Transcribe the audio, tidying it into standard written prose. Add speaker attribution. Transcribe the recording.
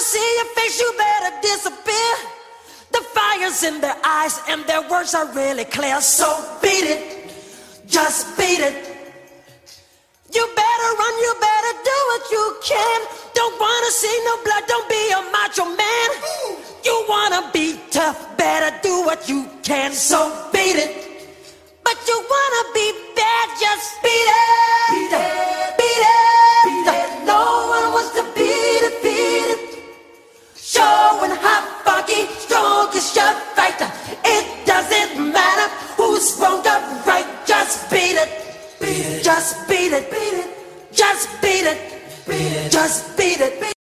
Speaker 1: see your face, you better disappear. The fire's in their eyes and their words are really clear. So beat it, just beat it. You better run, you better do what you can. Don't wanna see no blood, don't be a macho man. You wanna be tough, better do what you can. So beat it. But you wanna be bad, just beat it. Beat it.